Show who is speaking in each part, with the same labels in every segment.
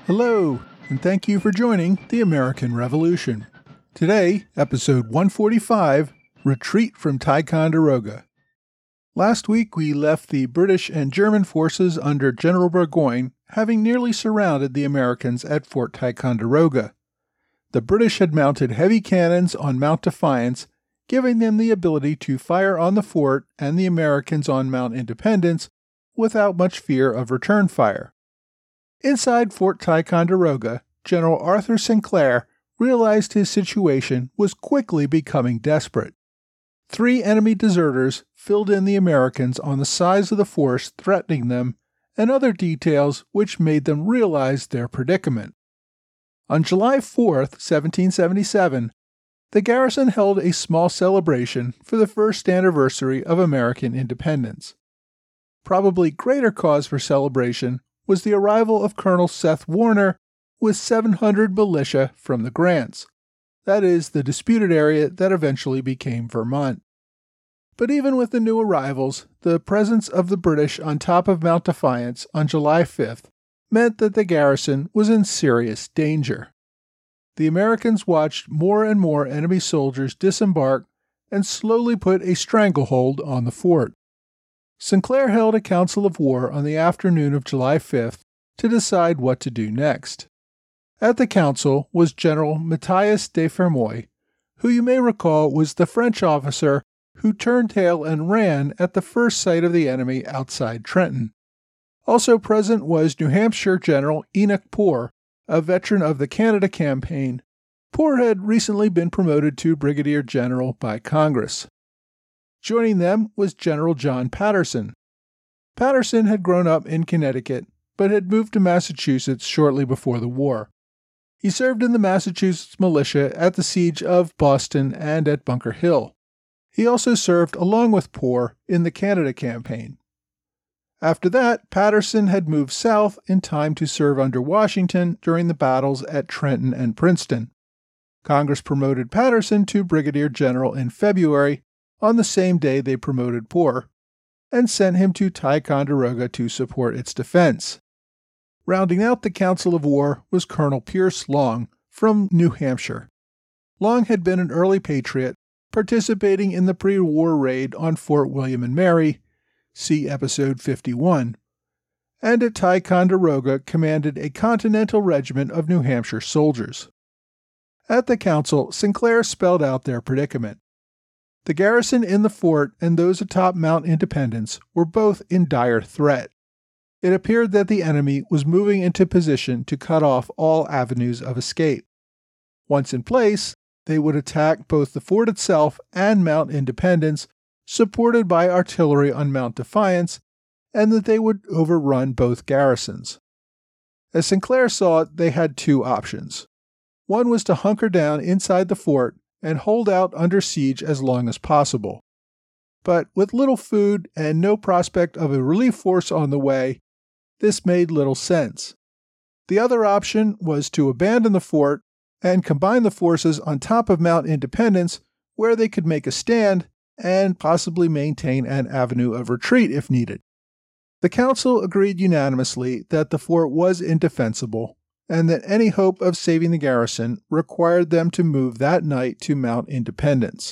Speaker 1: Hello, and thank you for joining the American Revolution. Today, episode 145, Retreat from Ticonderoga. Last week we left the British and German forces under General Burgoyne having nearly surrounded the Americans at Fort Ticonderoga. The British had mounted heavy cannons on Mount Defiance, giving them the ability to fire on the fort and the Americans on Mount Independence without much fear of return fire. Inside Fort Ticonderoga, General Arthur Sinclair realized his situation was quickly becoming desperate. 3 enemy deserters filled in the Americans on the size of the force threatening them, and other details which made them realize their predicament. On July 4, 1777, the garrison held a small celebration for the first anniversary of American independence. Probably greater cause for celebration was the arrival of Colonel Seth Warner with 700 militia from the Grants, that is, the disputed area that eventually became Vermont. But even with the new arrivals, the presence of the British on top of Mount Defiance on July 5th meant that the garrison was in serious danger. The Americans watched more and more enemy soldiers disembark and slowly put a stranglehold on the fort. Sinclair held a council of war on the afternoon of July 5th to decide what to do next. At the council was General Matthias de Fermoy, who you may recall was the French officer who turned tail and ran at the first sight of the enemy outside Trenton. Also present was New Hampshire General Enoch Poor, a veteran of the Canada campaign. Poor had recently been promoted to brigadier general by Congress. Joining them was General John Patterson. Patterson had grown up in Connecticut, but had moved to Massachusetts shortly before the war. He served in the Massachusetts militia at the siege of Boston and at Bunker Hill. He also served along with Poor in the Canada campaign. After that, Patterson had moved south in time to serve under Washington during the battles at Trenton and Princeton. Congress promoted Patterson to brigadier general in February, on the same day they promoted Poor, and sent him to Ticonderoga to support its defense. Rounding out the Council of War was Colonel Pierce Long from New Hampshire. Long had been an early patriot, participating in the pre-war raid on Fort William and Mary, see episode 51, and at Ticonderoga commanded a Continental Regiment of New Hampshire soldiers. At the council, Sinclair spelled out their predicament. The garrison in the fort and those atop Mount Independence were both in dire threat. It appeared that the enemy was moving into position to cut off all avenues of escape. Once in place, they would attack both the fort itself and Mount Independence, supported by artillery on Mount Defiance, and that they would overrun both garrisons. As Sinclair saw it, they had 2 options. One was to hunker down inside the fort and hold out under siege as long as possible. But with little food and no prospect of a relief force on the way, this made little sense. The other option was to abandon the fort and combine the forces on top of Mount Independence, where they could make a stand and possibly maintain an avenue of retreat if needed. The council agreed unanimously that the fort was indefensible, and that any hope of saving the garrison required them to move that night to Mount Independence.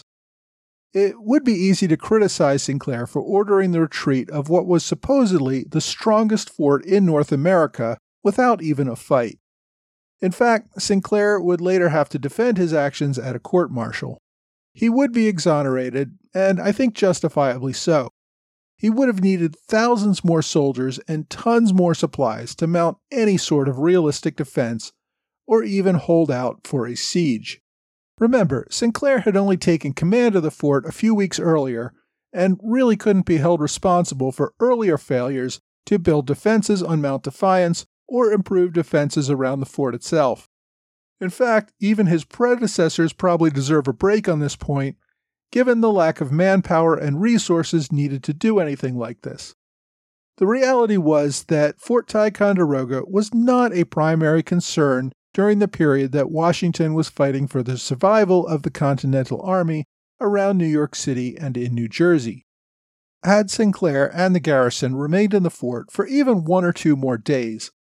Speaker 1: It would be easy to criticize Sinclair for ordering the retreat of what was supposedly the strongest fort in North America without even a fight. In fact, Sinclair would later have to defend his actions at a court-martial. He would be exonerated, and I think justifiably so. He would have needed thousands more soldiers and tons more supplies to mount any sort of realistic defense or even hold out for a siege. Remember, Sinclair had only taken command of the fort a few weeks earlier and really couldn't be held responsible for earlier failures to build defenses on Mount Defiance or improve defenses around the fort itself. In fact, even his predecessors probably deserve a break on this point, given the lack of manpower and resources needed to do anything like this. The reality was that Fort Ticonderoga was not a primary concern during the period that Washington was fighting for the survival of the Continental Army around New York City and in New Jersey. Had Sinclair and the garrison remained in the fort for even 1 or 2 more days,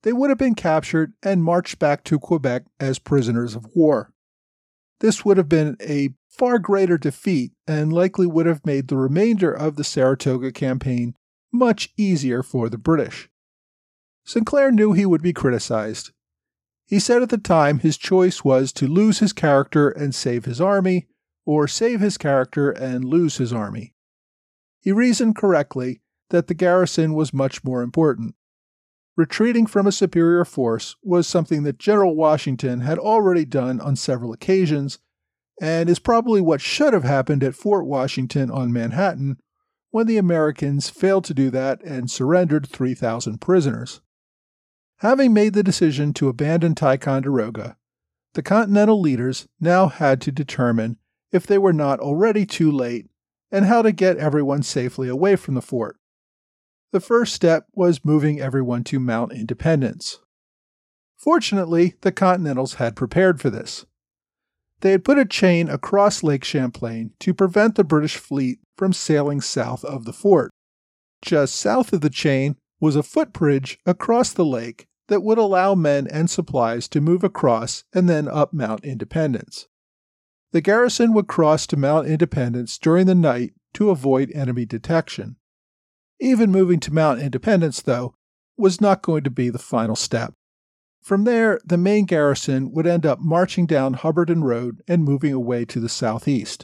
Speaker 1: they would have been captured and marched back to Quebec as prisoners of war. This would have been a far greater defeat and likely would have made the remainder of the Saratoga campaign much easier for the British. Sinclair knew he would be criticized. He said at the time his choice was to lose his character and save his army, or save his character and lose his army. He reasoned correctly that the garrison was much more important. Retreating from a superior force was something that General Washington had already done on several occasions, and is probably what should have happened at Fort Washington on Manhattan when the Americans failed to do that and surrendered 3,000 prisoners. Having made the decision to abandon Ticonderoga, the Continental leaders now had to determine if they were not already too late and how to get everyone safely away from the fort. The first step was moving everyone to Mount Independence. Fortunately, the Continentals had prepared for this. They had put a chain across Lake Champlain to prevent the British fleet from sailing south of the fort. Just south of the chain was a footbridge across the lake that would allow men and supplies to move across and then up Mount Independence. The garrison would cross to Mount Independence during the night to avoid enemy detection. Even moving to Mount Independence, though, was not going to be the final step. From there, the main garrison would end up marching down Hubbardton Road and moving away to the southeast.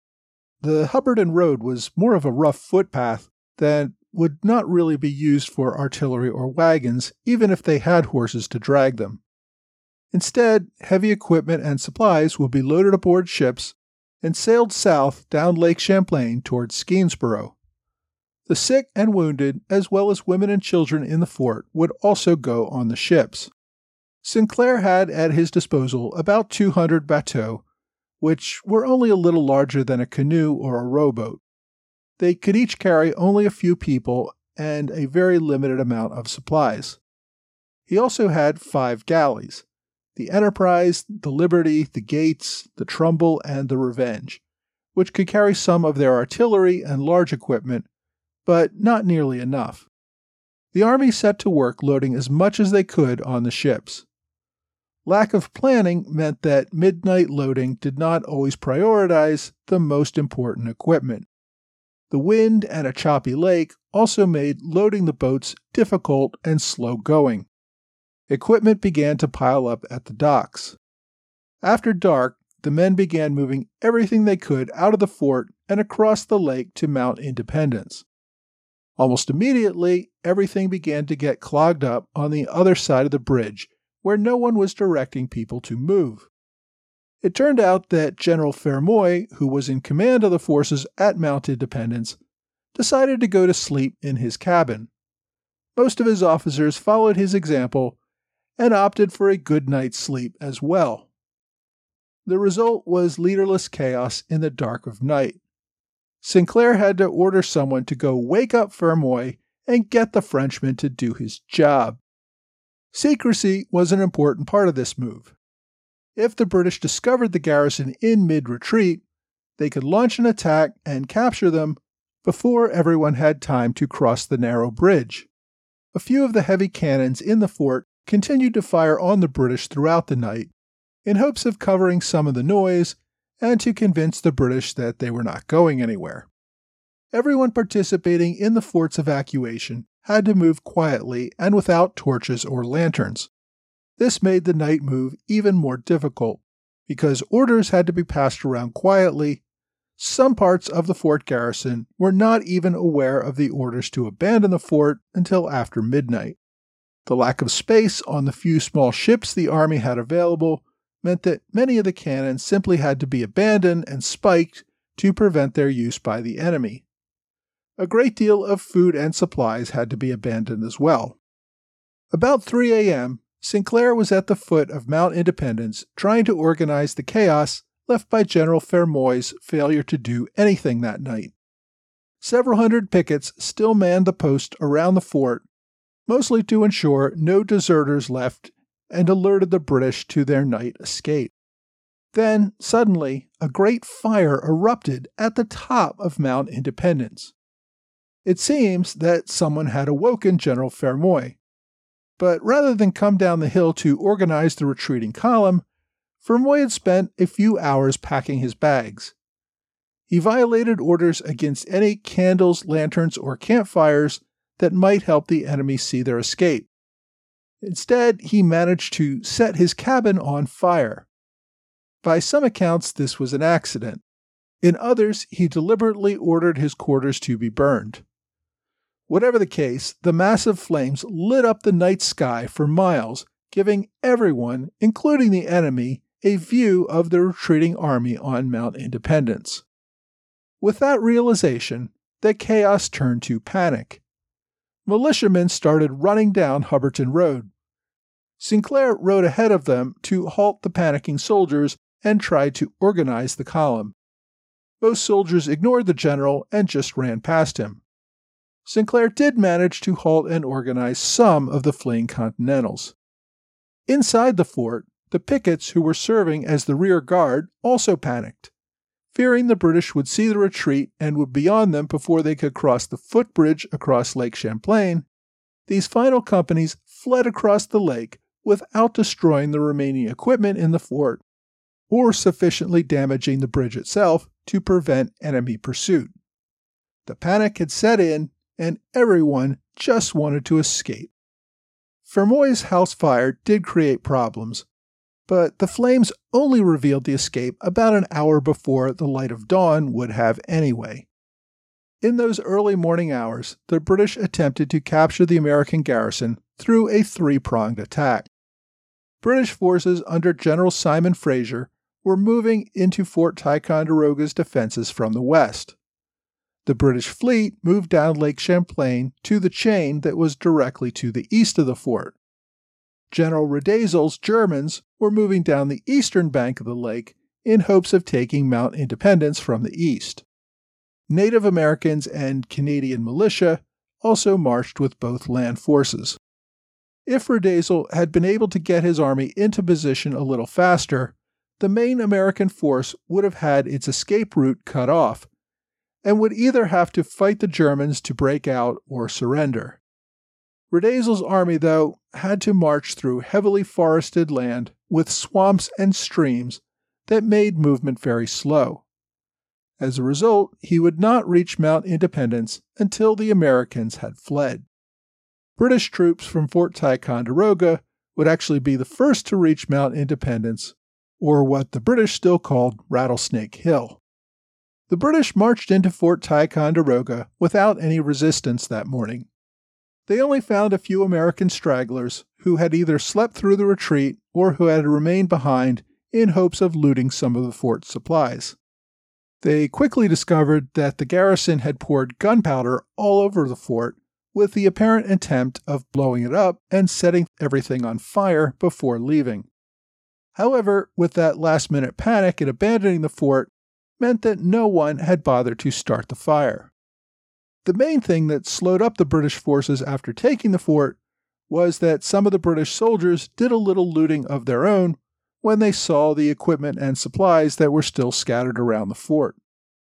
Speaker 1: The Hubbardton Road was more of a rough footpath that would not really be used for artillery or wagons, even if they had horses to drag them. Instead, heavy equipment and supplies would be loaded aboard ships and sailed south down Lake Champlain towards Skenesboro. The sick and wounded, as well as women and children in the fort, would also go on the ships. Sinclair had at his disposal about 200 bateaux, which were only a little larger than a canoe or a rowboat. They could each carry only a few people and a very limited amount of supplies. He also had 5 galleys: the Enterprise, the Liberty, the Gates, the Trumbull, and the Revenge, which could carry some of their artillery and large equipment, but not nearly enough. The army set to work loading as much as they could on the ships. Lack of planning meant that midnight loading did not always prioritize the most important equipment. The wind and a choppy lake also made loading the boats difficult and slow going. Equipment began to pile up at the docks. After dark, the men began moving everything they could out of the fort and across the lake to Mount Independence. Almost immediately, everything began to get clogged up on the other side of the bridge, where no one was directing people to move. It turned out that General Fermoy, who was in command of the forces at Mount Independence, decided to go to sleep in his cabin. Most of his officers followed his example and opted for a good night's sleep as well. The result was leaderless chaos in the dark of night. Sinclair had to order someone to go wake up Fermoy and get the Frenchman to do his job. Secrecy was an important part of this move. If the British discovered the garrison in mid-retreat, they could launch an attack and capture them before everyone had time to cross the narrow bridge. A few of the heavy cannons in the fort continued to fire on the British throughout the night, in hopes of covering some of the noise and to convince the British that they were not going anywhere. Everyone participating in the fort's evacuation had to move quietly and without torches or lanterns. This made the night move even more difficult, because orders had to be passed around quietly. Some parts of the fort garrison were not even aware of the orders to abandon the fort until after midnight. The lack of space on the few small ships the army had available meant that many of the cannons simply had to be abandoned and spiked to prevent their use by the enemy. A great deal of food and supplies had to be abandoned as well. About 3 a.m., Sinclair was at the foot of Mount Independence trying to organize the chaos left by General Fermoy's failure to do anything that night. Several hundred pickets still manned the post around the fort, mostly to ensure no deserters left and alerted the British to their night escape. Then, suddenly, a great fire erupted at the top of Mount Independence. It seems that someone had awoken General Fermoy, But rather than come down the hill to organize the retreating column, Vermoy had spent a few hours packing his bags. He violated orders against any candles, lanterns, or campfires that might help the enemy see their escape. Instead, he managed to set his cabin on fire. By some accounts, this was an accident. In others, he deliberately ordered his quarters to be burned. Whatever the case, the massive flames lit up the night sky for miles, giving everyone, including the enemy, a view of the retreating army on Mount Independence. With that realization, the chaos turned to panic. Militiamen started running down Hubbardton Road. Sinclair rode ahead of them to halt the panicking soldiers and tried to organize the column. Most soldiers ignored the general and just ran past him. Sinclair did manage to halt and organize some of the fleeing Continentals. Inside the fort, the pickets who were serving as the rear guard also panicked. Fearing the British would see the retreat and would be on them before they could cross the footbridge across Lake Champlain, these final companies fled across the lake without destroying the remaining equipment in the fort or sufficiently damaging the bridge itself to prevent enemy pursuit. The panic had set in, and everyone just wanted to escape. Vermoy's house fire did create problems, but the flames only revealed the escape about an hour before the light of dawn would have anyway. In those early morning hours, the British attempted to capture the American garrison through a three-pronged attack. British forces under General Simon Fraser were moving into Fort Ticonderoga's defenses from the west. The British fleet moved down Lake Champlain to the chain that was directly to the east of the fort. General Riedsel's Germans were moving down the eastern bank of the lake in hopes of taking Mount Independence from the east. Native Americans and Canadian militia also marched with both land forces. If Riedel had been able to get his army into position a little faster, the main American force would have had its escape route cut off, and would either have to fight the Germans to break out or surrender. Riedsel's army, though, had to march through heavily forested land with swamps and streams that made movement very slow. As a result, he would not reach Mount Independence until the Americans had fled. British troops from Fort Ticonderoga would actually be the first to reach Mount Independence, or what the British still called Rattlesnake Hill. The British marched into Fort Ticonderoga without any resistance that morning. They only found a few American stragglers who had either slept through the retreat or who had remained behind in hopes of looting some of the fort's supplies. They quickly discovered that the garrison had poured gunpowder all over the fort with the apparent intent of blowing it up and setting everything on fire before leaving. However, with that last-minute panic and abandoning the fort meant that no one had bothered to start the fire. The main thing that slowed up the British forces after taking the fort was that some of the British soldiers did a little looting of their own when they saw the equipment and supplies that were still scattered around the fort.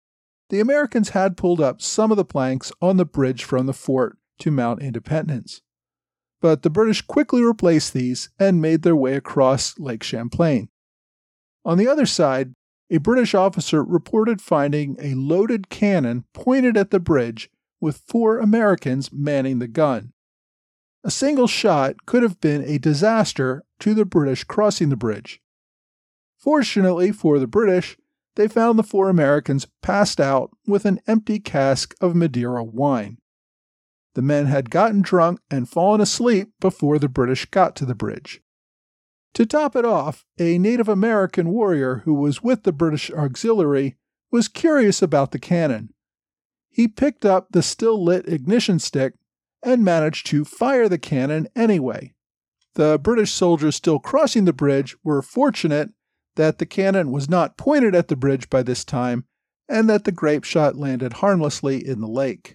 Speaker 1: The Americans had pulled up some of the planks on the bridge from the fort to Mount Independence, but the British quickly replaced these and made their way across Lake Champlain. On the other side, a British officer reported finding a loaded cannon pointed at the bridge with 4 Americans manning the gun. A single shot could have been a disaster to the British crossing the bridge. Fortunately for the British, they found the 4 Americans passed out with an empty cask of Madeira wine. The men had gotten drunk and fallen asleep before the British got to the bridge. To top it off, a Native American warrior who was with the British auxiliary was curious about the cannon. He picked up the still-lit ignition stick and managed to fire the cannon anyway. The British soldiers still crossing the bridge were fortunate that the cannon was not pointed at the bridge by this time and that the grape shot landed harmlessly in the lake.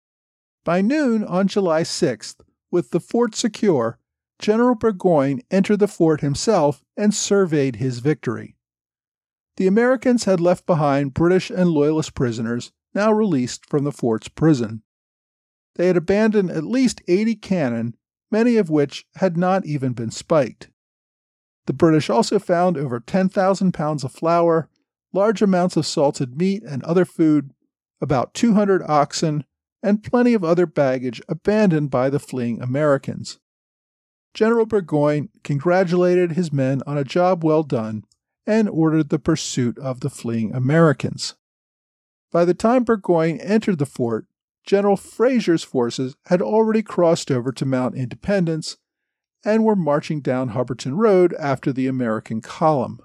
Speaker 1: By noon on July 6th, with the fort secure, General Burgoyne entered the fort himself and surveyed his victory. The Americans had left behind British and Loyalist prisoners now released from the fort's prison. They had abandoned at least 80 cannon many of which had not even been spiked. The British also found over 10,000 pounds of flour, large amounts of salted meat and other food, about 200 oxen, and plenty of other baggage abandoned by the fleeing Americans. General Burgoyne congratulated his men on a job well done and ordered the pursuit of the fleeing Americans. By the time Burgoyne entered the fort, General Fraser's forces had already crossed over to Mount Independence and were marching down Hubbardton Road after the American column.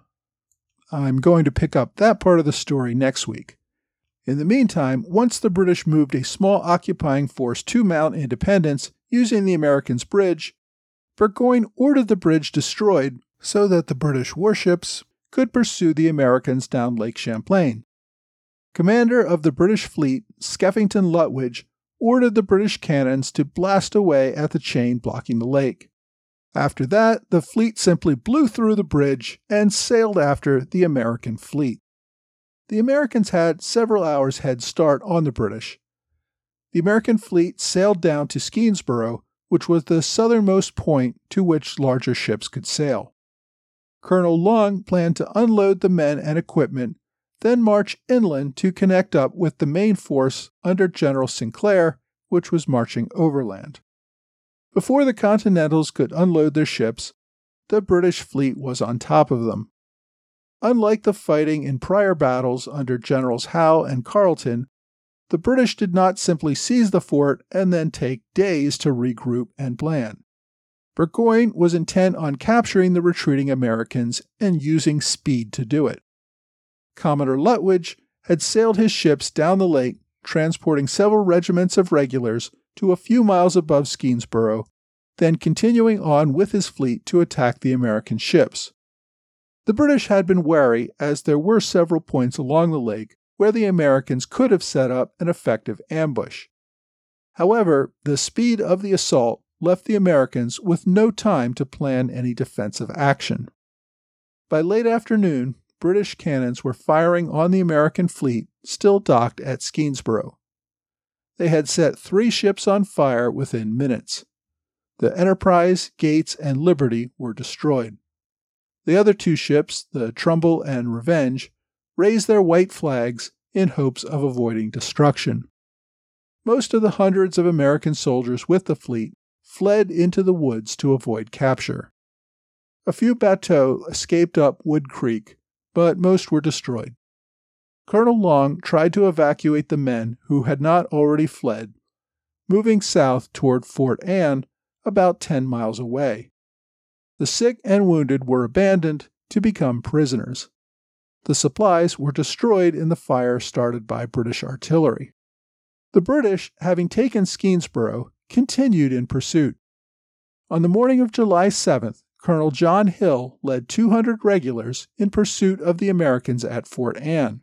Speaker 1: I'm going to pick up that part of the story next week. In the meantime, once the British moved a small occupying force to Mount Independence using the Americans' bridge, Burgoyne ordered the bridge destroyed so that the British warships could pursue the Americans down Lake Champlain. Commander of the British fleet, Skeffington Lutwidge, ordered the British cannons to blast away at the chain blocking the lake. After that, the fleet simply blew through the bridge and sailed after the American fleet. The Americans had several hours head start on the British. The American fleet sailed down to Skenesborough, which was the southernmost point to which larger ships could sail. Colonel Long planned to unload the men and equipment, then march inland to connect up with the main force under General Sinclair, which was marching overland. Before the Continentals could unload their ships, the British fleet was on top of them. Unlike the fighting in prior battles under Generals Howe and Carleton, the British did not simply seize the fort and then take days to regroup and plan. Burgoyne was intent on capturing the retreating Americans and using speed to do it. Commodore Lutwidge had sailed his ships down the lake, transporting several regiments of regulars to a few miles above Skenesborough, then continuing on with his fleet to attack the American ships. The British had been wary, as there were several points along the lake where the Americans could have set up an effective ambush. However, the speed of the assault left the Americans with no time to plan any defensive action. By late afternoon, British cannons were firing on the American fleet still docked at Skenesborough. They had set 3 ships on fire within minutes. The Enterprise, Gates, and Liberty were destroyed. The other 2 ships, the Trumbull and Revenge, raised their white flags in hopes of avoiding destruction. Most of the hundreds of American soldiers with the fleet fled into the woods to avoid capture. A few bateaux escaped up Wood Creek, but most were destroyed. Colonel Long tried to evacuate the men who had not already fled, moving south toward Fort Anne, about 10 miles away. The sick and wounded were abandoned to become prisoners. The supplies were destroyed in the fire started by British artillery. The British, having taken Skenesborough, continued in pursuit. On the morning of July 7th, Colonel John Hill led 200 regulars in pursuit of the Americans at Fort Anne.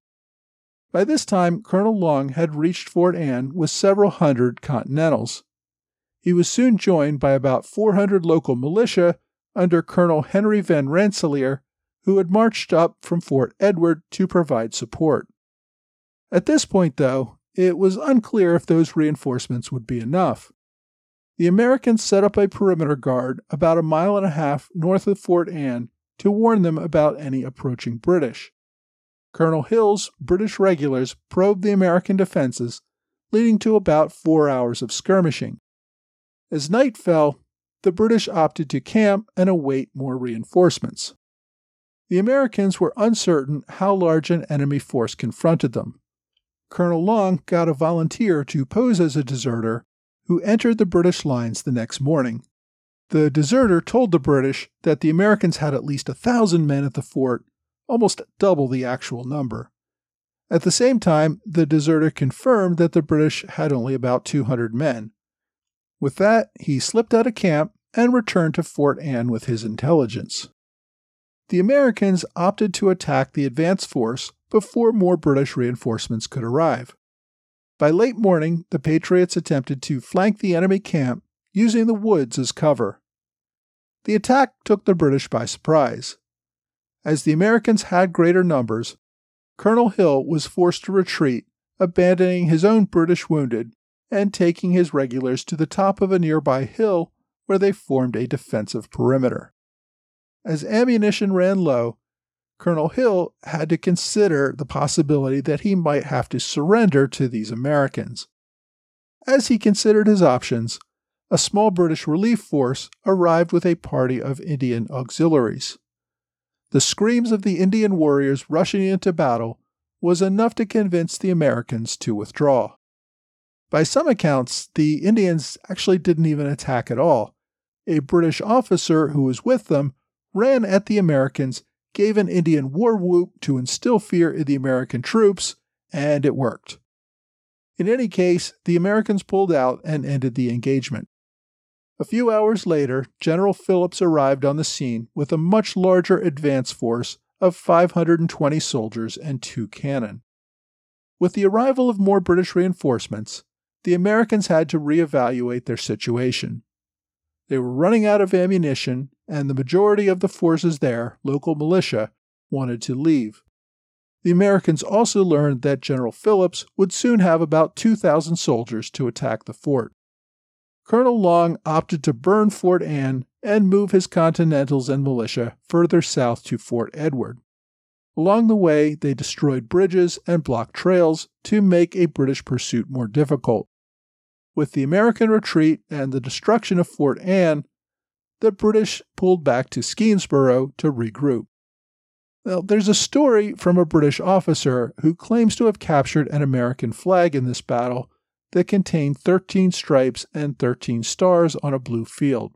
Speaker 1: By this time, Colonel Long had reached Fort Anne with several hundred Continentals. He was soon joined by about 400 local militia under Colonel Henry Van Rensselaer, who had marched up from Fort Edward to provide support. At this point, though, it was unclear if those reinforcements would be enough. The Americans set up a perimeter guard about 1.5 miles north of Fort Anne to warn them about any approaching British. Colonel Hill's British regulars probed the American defenses, leading to about 4 hours of skirmishing. As night fell, the British opted to camp and await more reinforcements. The Americans were uncertain how large an enemy force confronted them. Colonel Long got a volunteer to pose as a deserter who entered the British lines the next morning. The deserter told the British that the Americans had at least 1,000 men at the fort, almost double the actual number. At the same time, the deserter confirmed that the British had only about 200 men. With that, he slipped out of camp and returned to Fort Anne with his intelligence. The Americans opted to attack the advance force before more British reinforcements could arrive. By late morning, the Patriots attempted to flank the enemy camp using the woods as cover. The attack took the British by surprise. As the Americans had greater numbers, Colonel Hill was forced to retreat, abandoning his own British wounded and taking his regulars to the top of a nearby hill where they formed a defensive perimeter. As ammunition ran low, Colonel Hill had to consider the possibility that he might have to surrender to these Americans. As he considered his options, a small British relief force arrived with a party of Indian auxiliaries. The screams of the Indian warriors rushing into battle was enough to convince the Americans to withdraw. By some accounts, the Indians actually didn't even attack at all. A British officer who was with them ran at the Americans, gave an Indian war whoop to instill fear in the American troops, and it worked. In any case, the Americans pulled out and ended the engagement. A few hours later, General Phillips arrived on the scene with a much larger advance force of 520 soldiers and 2 cannon. With the arrival of more British reinforcements, the Americans had to reevaluate their situation. They were running out of ammunition, and the majority of the forces there, local militia, wanted to leave. The Americans also learned that General Phillips would soon have about 2,000 soldiers to attack the fort. Colonel Long opted to burn Fort Anne and move his Continentals and militia further south to Fort Edward. Along the way, they destroyed bridges and blocked trails to make a British pursuit more difficult. With the American retreat and the destruction of Fort Anne, the British pulled back to Skenesborough to regroup. Now, there's a story from a British officer who claims to have captured an American flag in this battle that contained 13 stripes and 13 stars on a blue field.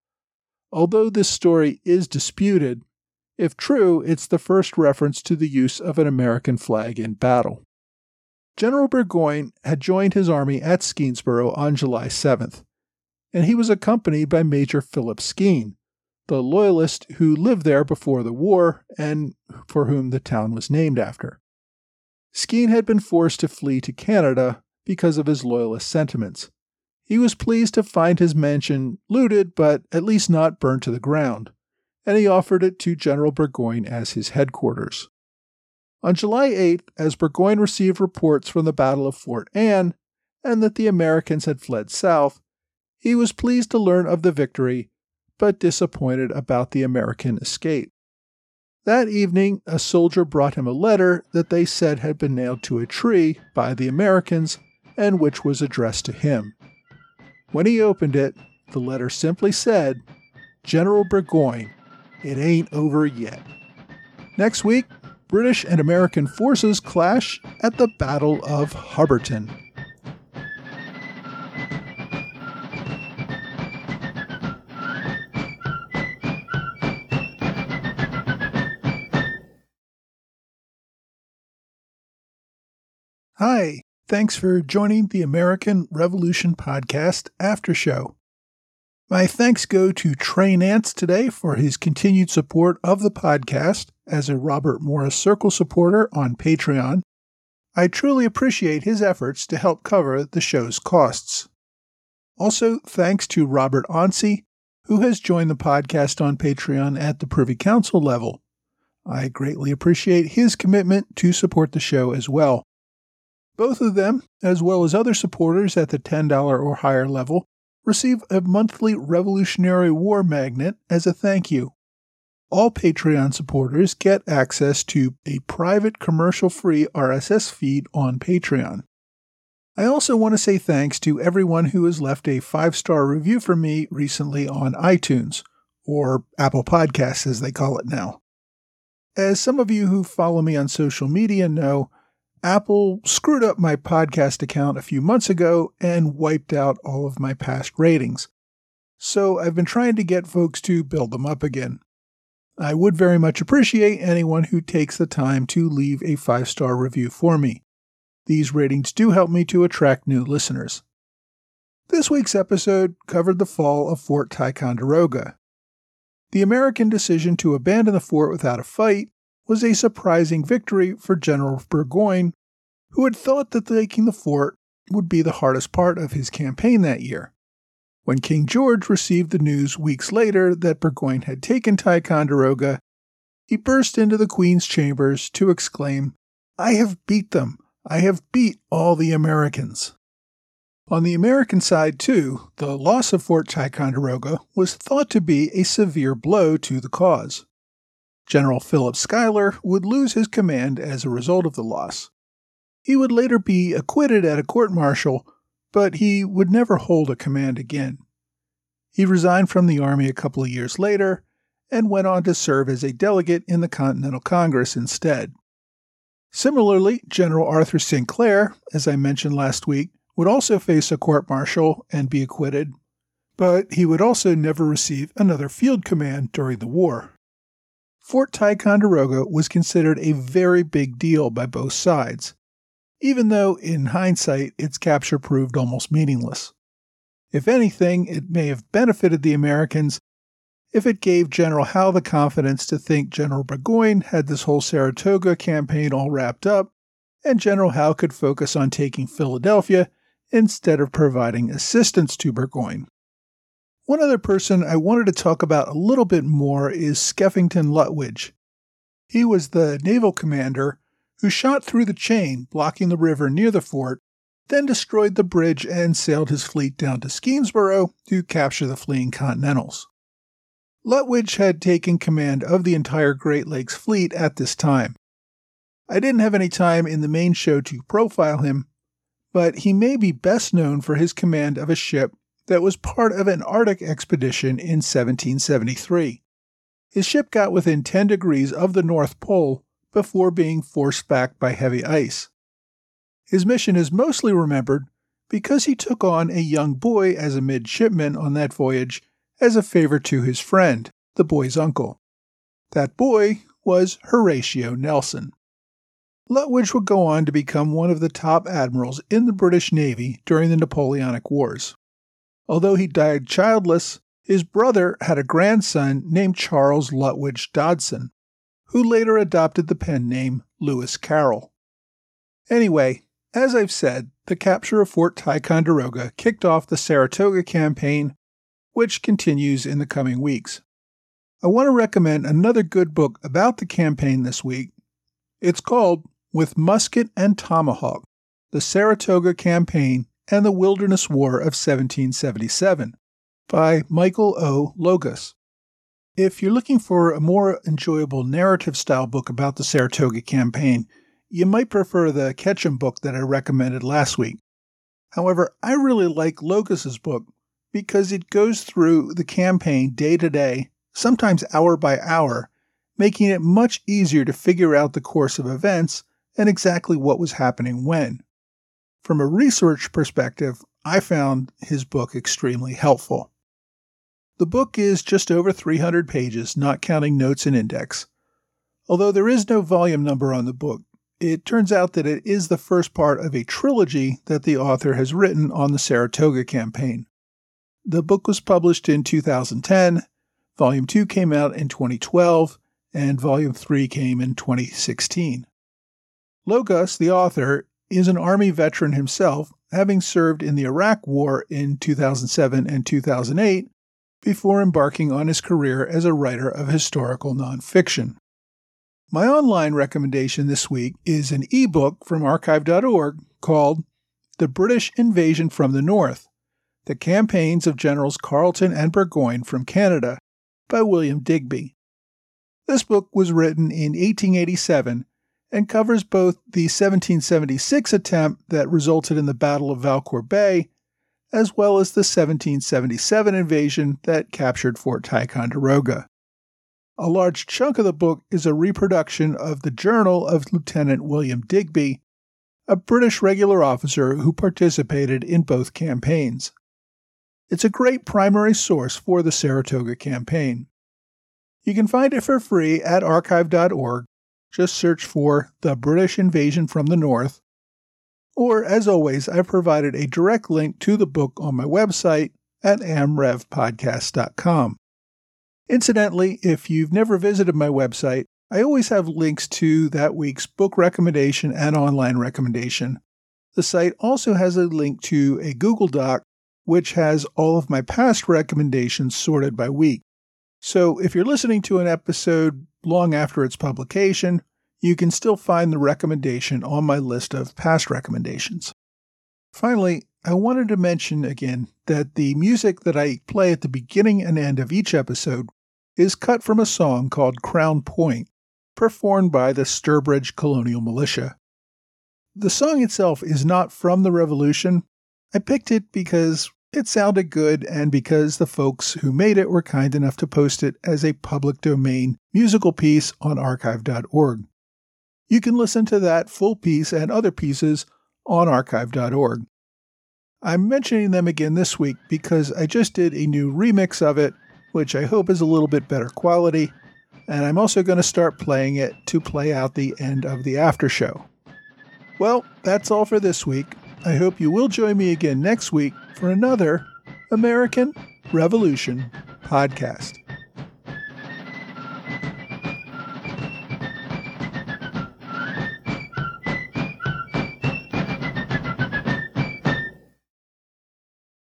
Speaker 1: Although this story is disputed, if true, it's the first reference to the use of an American flag in battle. General Burgoyne had joined his army at Skenesborough on July 7th, and he was accompanied by Major Philip Skene, the Loyalist who lived there before the war and for whom the town was named after. Skene had been forced to flee to Canada because of his Loyalist sentiments. He was pleased to find his mansion looted but at least not burned to the ground, and he offered it to General Burgoyne as his headquarters. On July 8th, as Burgoyne received reports from the Battle of Fort Anne and that the Americans had fled south, he was pleased to learn of the victory, but disappointed about the American escape. That evening, a soldier brought him a letter that they said had been nailed to a tree by the Americans and which was addressed to him. When he opened it, the letter simply said, "General Burgoyne, it ain't over yet." Next week, British and American forces clash at the Battle of Hubbardton. Hi, thanks for joining the American Revolution Podcast After Show. My thanks go to Trey Nance today for his continued support of the podcast as a Robert Morris Circle supporter on Patreon. I truly appreciate his efforts to help cover the show's costs. Also, thanks to Robert Onsi, who has joined the podcast on Patreon at the Privy Council level. I greatly appreciate his commitment to support the show as well. Both of them, as well as other supporters at the $10 or higher level, receive a monthly Revolutionary War magnet as a thank you. All Patreon supporters get access to a private commercial-free RSS feed on Patreon. I also want to say thanks to everyone who has left a 5-star review for me recently on iTunes, or Apple Podcasts as they call it now. As some of you who follow me on social media know, Apple screwed up my podcast account a few months ago and wiped out all of my past ratings. So I've been trying to get folks to build them up again. I would very much appreciate anyone who takes the time to leave a 5-star review for me. These ratings do help me to attract new listeners. This week's episode covered the fall of Fort Ticonderoga. The American decision to abandon the fort without a fight was a surprising victory for General Burgoyne, who had thought that taking the fort would be the hardest part of his campaign that year. When King George received the news weeks later that Burgoyne had taken Ticonderoga, he burst into the Queen's chambers to exclaim, "I have beat them! I have beat all the Americans!" On the American side, too, the loss of Fort Ticonderoga was thought to be a severe blow to the cause. General Philip Schuyler would lose his command as a result of the loss. He would later be acquitted at a court-martial, but he would never hold a command again. He resigned from the Army a couple of years later and went on to serve as a delegate in the Continental Congress instead. Similarly, General Arthur St. Clair, as I mentioned last week, would also face a court-martial and be acquitted, but he would also never receive another field command during the war. Fort Ticonderoga was considered a very big deal by both sides, even though in hindsight its capture proved almost meaningless. If anything, it may have benefited the Americans if it gave General Howe the confidence to think General Burgoyne had this whole Saratoga campaign all wrapped up, and General Howe could focus on taking Philadelphia instead of providing assistance to Burgoyne. One other person I wanted to talk about a little bit more is Skeffington Lutwidge. He was the naval commander who shot through the chain blocking the river near the fort, then destroyed the bridge and sailed his fleet down to Skenesboro to capture the fleeing Continentals. Lutwidge had taken command of the entire Great Lakes fleet at this time. I didn't have any time in the main show to profile him, but he may be best known for his command of a ship that was part of an Arctic expedition in 1773. His ship got within 10 degrees of the North Pole before being forced back by heavy ice. His mission is mostly remembered because he took on a young boy as a midshipman on that voyage as a favor to his friend, the boy's uncle. That boy was Horatio Nelson. Lutwidge would go on to become one of the top admirals in the British Navy during the Napoleonic Wars. Although he died childless, his brother had a grandson named Charles Lutwidge Dodson, who later adopted the pen name Lewis Carroll. Anyway, as I've said, the capture of Fort Ticonderoga kicked off the Saratoga campaign, which continues in the coming weeks. I want to recommend another good book about the campaign this week. It's called With Musket and Tomahawk, The Saratoga Campaign and the Wilderness War of 1777 by Michael O. Logus. If you're looking for a more enjoyable narrative-style book about the Saratoga campaign, you might prefer the Ketchum book that I recommended last week. However, I really like Logus's book because it goes through the campaign day to day, sometimes hour by hour, making it much easier to figure out the course of events and exactly what was happening when. From a research perspective, I found his book extremely helpful. The book is just over 300 pages, not counting notes and index. Although there is no volume number on the book, it turns out that it is the first part of a trilogy that the author has written on the Saratoga campaign. The book was published in 2010, Volume 2 came out in 2012, and Volume 3 came in 2016. Logus, the author, is an Army veteran himself, having served in the Iraq War in 2007 and 2008 before embarking on his career as a writer of historical nonfiction. My online recommendation this week is an ebook from archive.org called The British Invasion from the North, The Campaigns of Generals Carleton and Burgoyne from Canada by William Digby. This book was written in 1887 and covers both the 1776 attempt that resulted in the Battle of Valcour Bay, as well as the 1777 invasion that captured Fort Ticonderoga. A large chunk of the book is a reproduction of the journal of Lieutenant William Digby, a British regular officer who participated in both campaigns. It's a great primary source for the Saratoga campaign. You can find it for free at archive.org. Just search for The British Invasion from the North. Or, as always, I've provided a direct link to the book on my website at amrevpodcast.com. Incidentally, if you've never visited my website, I always have links to that week's book recommendation and online recommendation. The site also has a link to a Google Doc, which has all of my past recommendations sorted by week. So if you're listening to an episode long after its publication, you can still find the recommendation on my list of past recommendations. Finally, I wanted to mention again that the music that I play at the beginning and end of each episode is cut from a song called Crown Point, performed by the Sturbridge Colonial Militia. The song itself is not from the Revolution. I picked it because it sounded good and because the folks who made it were kind enough to post it as a public domain musical piece on archive.org. You can listen to that full piece and other pieces on archive.org. I'm mentioning them again this week because I just did a new remix of it, which I hope is a little bit better quality, and I'm also going to start playing it to play out the end of the after show. Well, that's all for this week. I hope you will join me again next week for another American Revolution podcast.